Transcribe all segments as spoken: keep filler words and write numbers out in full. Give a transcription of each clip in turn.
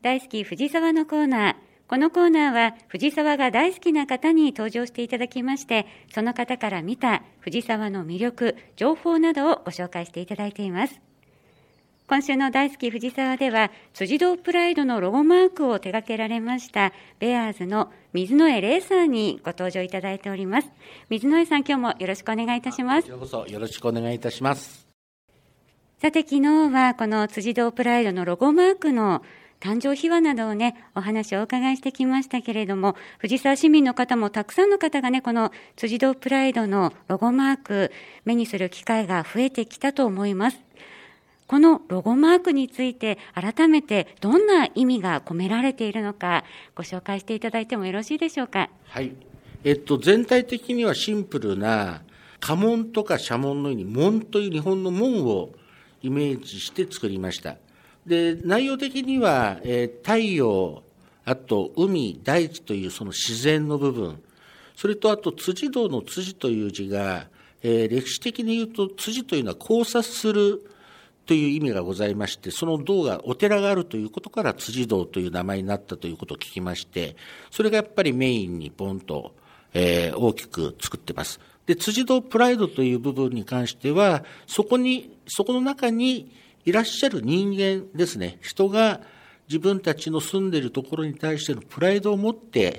大好き藤沢のコーナー。このコーナーは藤沢が大好きな方に登場していただきまして、その方から見た藤沢の魅力、情報などをご紹介していただいています。今週の大好き藤沢では、辻堂プライドのロゴマークを手掛けられましたベアーズの水野江玲さんにご登場いただいております。水野江さん、今日もよろしくお願いいたします。 こちらこそよろしくお願いいたします。 さて、昨日はこの辻堂プライドのロゴマークの誕生秘話などをね、お話をお伺いしてきましたけれども、藤沢市民の方もたくさんの方がね、この辻堂プライドのロゴマーク、目にする機会が増えてきたと思います。このロゴマークについて、改めてどんな意味が込められているのか、ご紹介していただいてもよろしいでしょうか。 はい。えっと、全体的にはシンプルな、家紋とか社紋のように、門という日本の門をイメージして作りました。で、内容的には、えー、太陽、あと海、大地というその自然の部分、それとあと辻堂の辻という字が、えー、歴史的に言うと辻というのは交差するという意味がございまして、その堂がお寺があるということから辻堂という名前になったということを聞きまして、それがやっぱりメインにポンと、えー、大きく作ってます。で、辻堂プライドという部分に関しては、そこに、そこの中にいらっしゃる人間ですね。人が自分たちの住んでいるところに対してのプライドを持って、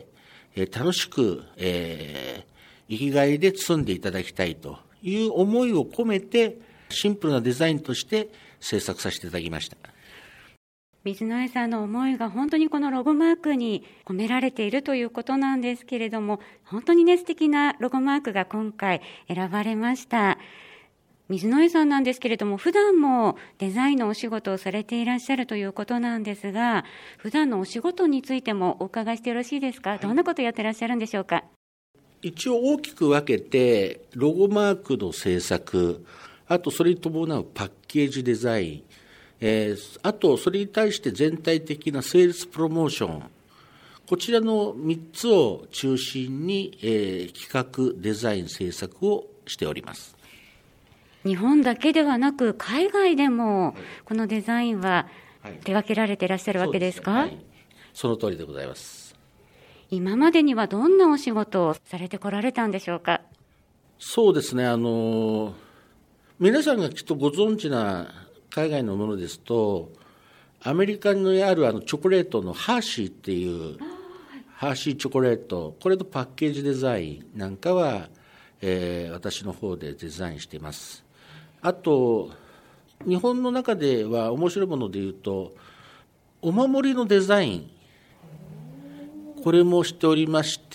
えー、楽しく、えー、生きがいで住んでいただきたいという思いを込めて、シンプルなデザインとして制作させていただきました。 水野江さんの思いが本当にこのロゴマークに込められているということなんですけれども、本当にね、素敵なロゴマークが今回選ばれました。水野江さんなんですけれども、普段もデザインのお仕事をされていらっしゃるということなんですが、普段のお仕事についてもお伺いしてよろしいですか。はい、どんなことをやってらっしゃるんでしょうか。 一応大きく分けて、ロゴマークの制作、あとそれに伴うパッケージデザイン、えー、あとそれに対して全体的なセールスプロモーション、こちらのみっつを中心に、えー、企画、デザイン、制作をしております。 日本だけではなく海外でもこのデザインは手掛けられていらっしゃるわけですか。はい、 そうですね。はい、その通りでございます。 今までにはどんなお仕事をされてこられたんでしょうか。 そうですね、あの皆さんがきっとご存知な海外のものですと、アメリカにあるあのチョコレートのハーシーっていう、はい、ハーシーチョコレート、これのパッケージデザインなんかは、えー、私の方でデザインしています。あと、日本の中では面白いものでいうと、お守りのデザイン、これもしておりまして、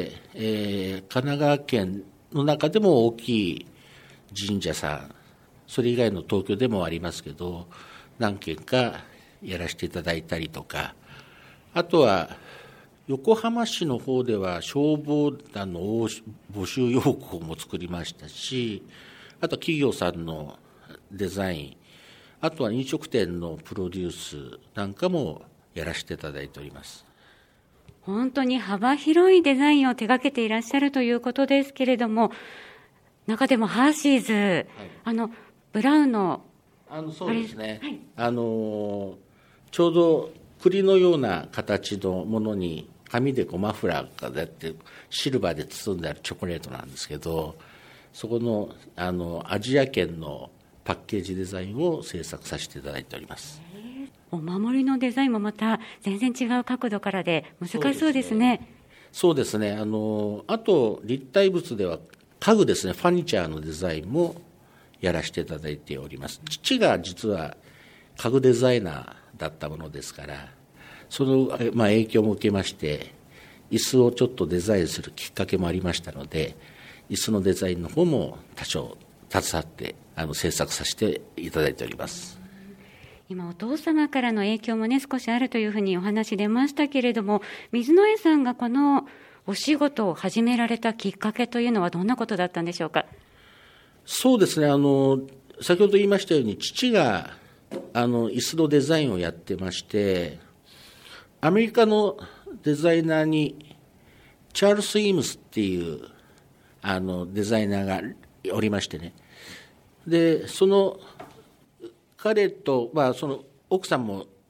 えー、神奈川県の中でも大きい神社さん、それ以外の東京でもありますけど、何件かやらせていただいたりとか、あとは、横浜市の方では消防団の募集要項も作りましたし、あと企業さんのデザイン、あとは飲食店のプロデュースなんかもやらせていただいております。 本当に幅広いデザインを手掛けていらっしゃるということですけれども、中でもハーシーズ、はい、あのブラウンのあのそうですね、はい、あのちょうど栗のような形のものに紙でこうマフラーがやってシルバーで包んであるチョコレートなんですけど、そこの、あのアジア圏のパッケージデザインを制作させていただいております。 お守りのデザインもまた全然違う角度からで難しそうですね。 そうですね。あのあと立体物では家具ですね、ファニチャーのデザインもやらせていただいております。父が実は家具デザイナーだったものですから、その、まあ、影響も受けまして椅子をちょっとデザインするきっかけもありましたので、椅子のデザインの方も多少携わってあの制作させていただいております。 今お父様からの影響もね少しあるというふうにお話出ましたけれども、水野江さんがこのお仕事を始められたきっかけというのはどんなことだったんでしょうか。 そうですね、あの先ほど言いましたように父があの椅子のデザインをやってまして、アメリカのデザイナーにチャールス・イームスっていうあのデザイナーがおりましてね、でその彼と、まあ、その奥さんも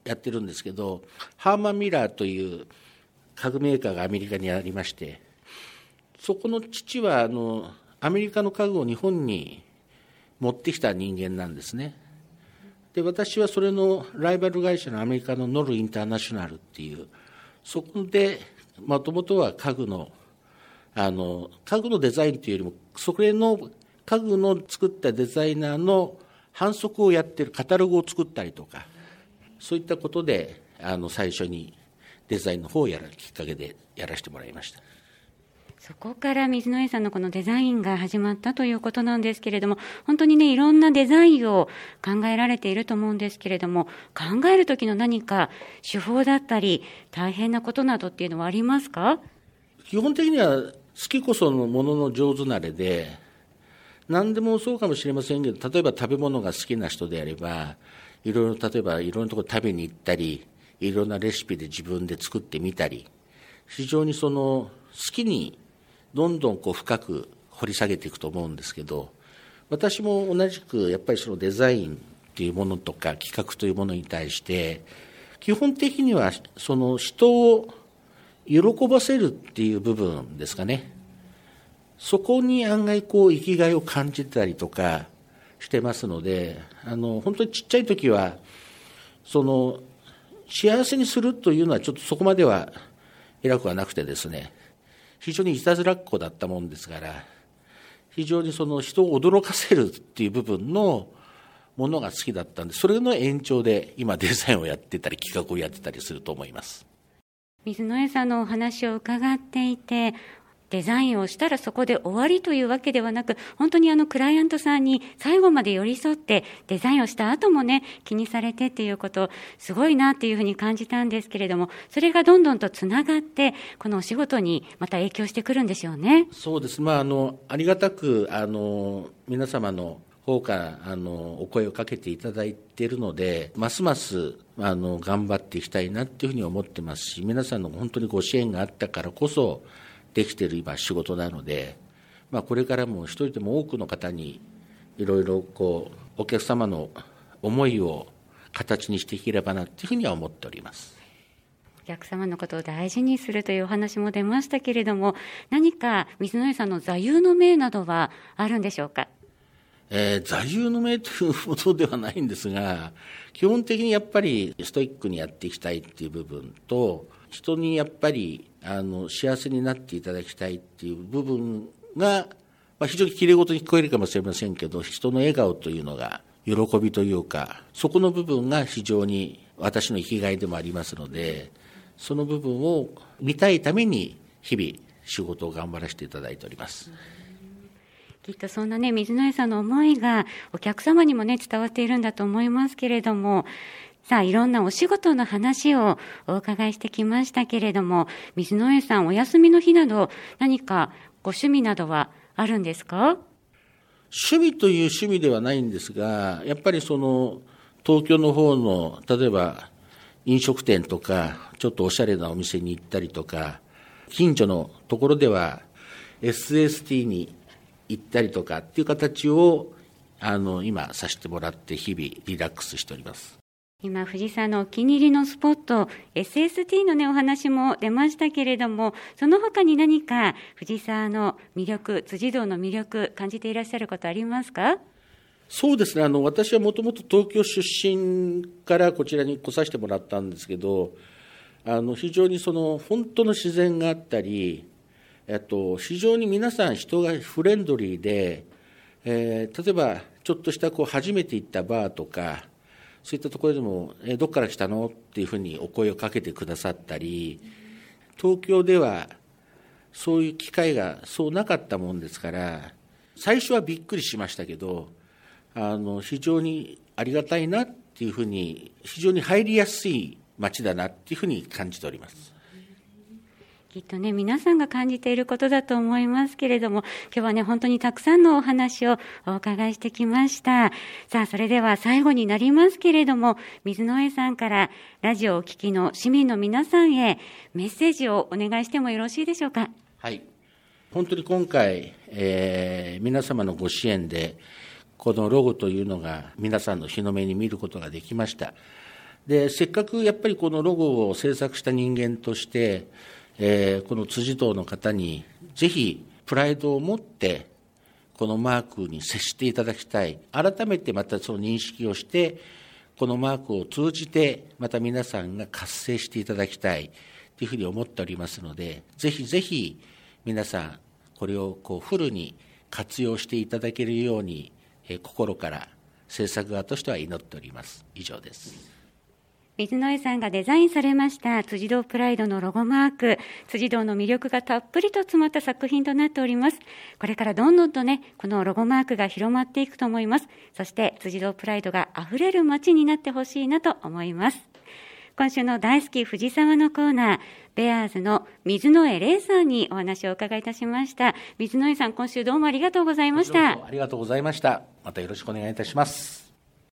やってるんですけど、ハーマン・ミラーという家具メーカーがアメリカにありまして、そこの父はあのアメリカの家具を日本に持ってきた人間なんですね。で、私はそれのライバル会社のアメリカのノルインターナショナルっていう、そこでもともとは家具のあの家具のデザインというよりも、それの家具の作ったデザイナーの販促をやってる、カタログを作ったりとか、そういったことであの最初にデザインの方をやるきっかけでやらせてもらいました。 そこから水野絵さんのこのデザインが始まったということなんですけれども、本当にね、いろんなデザインを考えられていると思うんですけれども、考える時の何か手法だったり大変なことなどっていうのはありますか？ 基本的には好きこそのものの上手なれで、何でもそうかもしれませんけど、例えば食べ物が好きな人であれば、いろいろ例えばいろんなところ食べに行ったり、いろんなレシピで自分で作ってみたり、非常にその好きにどんどんこう深く掘り下げていくと思うんですけど、私も同じくやっぱりそのデザインっていうものとか企画というものに対して基本的にはその人を喜ばせるっていう部分ですかね。そこに案外こう生きがいを感じたりとかしてますので、あの本当にちっちゃい時はその幸せにするというのはちょっとそこまでは偉くはなくてですね、非常にいたずらっ子だったもんですから、非常にその人を驚かせるっていう部分のものが好きだったんで、それの延長で今デザインをやってたり企画をやってたりすると思います。 水野絵さんのお話を伺っていて、デザインをしたらそこで終わりというわけではなく、本当にあのクライアントさんに最後まで寄り添ってデザインをした後もね、気にされてっていうこと、すごいなっていうふうに感じたんですけれども、それがどんどんとつながってこのお仕事にまた影響してくるんでしょうね。 そうです。まああのありがたくあの皆様の方からあのお声をかけていただいているので、ますますあの頑張っていきたいなっていうふうに思ってますし、皆さんの本当にご支援があったからこそできている今仕事なので、まあ、これからも一人でも多くの方にいろいろこうお客様の思いを形にしていければなというふうには思っております。 お客様のことを大事にするというお話も出ましたけれども、何か水野絵さんの座右の銘などはあるんでしょうか？ えー、座右の銘というものではないんですが、基本的にやっぱりストイックにやっていきたいっていう部分と、人にやっぱりあの幸せになっていただきたいっていう部分が、まあ、非常にきれい事に聞こえるかもしれませんけど、人の笑顔というのが喜びというか、そこの部分が非常に私の生きがいでもありますので、その部分を見たいために日々仕事を頑張らせていただいております。 きっとそんなね、水野絵さんの思いがお客様にもね、伝わっているんだと思いますけれども、さあ、いろんなお仕事の話をお伺いしてきましたけれども、水野絵さん、お休みの日など何かご趣味などはあるんですか？ 趣味という趣味ではないんですが、やっぱりその東京の方の例えば飲食店とかちょっとおしゃれなお店に行ったりとか、近所のところでは エスエスティー に行ったりとかっていう形をあの今させてもらって日々リラックスしております。 今藤沢のお気に入りのスポット エスエスティー のねお話も出ましたけれども、その他に何か藤沢の魅力、辻堂の魅力感じていらっしゃることありますか？ そうですね、あの私はもともと東京出身からこちらに来させてもらったんですけど、あの非常にその本当の自然があったり、えっと、非常に皆さん人がフレンドリーで、えー、例えばちょっとしたこう初めて行ったバーとかそういったところでも、えー、どこから来たのっていうふうにお声をかけてくださったり、東京ではそういう機会がそうなかったもんですから、最初はびっくりしましたけど、あの非常にありがたいなっていうふうに、非常に入りやすい街だなっていうふうに感じております。 きっとね、皆さんが感じていることだと思いますけれども、今日はね、本当にたくさんのお話をお伺いしてきました。さあ、それでは最後になりますけれども、水野絵さんからラジオをお聞きの市民の皆さんへメッセージをお願いしてもよろしいでしょうか。 はい。本当に今回、えー、皆様のご支援で、このロゴというのが皆さんの日の目に見ることができました。 でせっかくやっぱりこのロゴを制作した人間として、えー、この辻堂の方にぜひプライドを持ってこのマークに接していただきたい。改めてまたその認識をしてこのマークを通じてまた皆さんが活性していただきたいというふうに思っておりますので、ぜひぜひ皆さんこれをこうフルに活用していただけるように、えー、心から制作側としては祈っております。以上です。 水野井さんがデザインされました辻堂プライドのロゴマーク、辻堂の魅力がたっぷりと詰まった作品となっております。これからどんどんとね、このロゴマークが広まっていくと思います。そして辻堂プライドがあふれる街になってほしいなと思います。今週の大好き藤沢のコーナー、ベアーズの水野江玲さんにお話をお伺いいたしました。水野江さん、今週どうもありがとうございました。 ありがとうございました。またよろしくお願いいたします。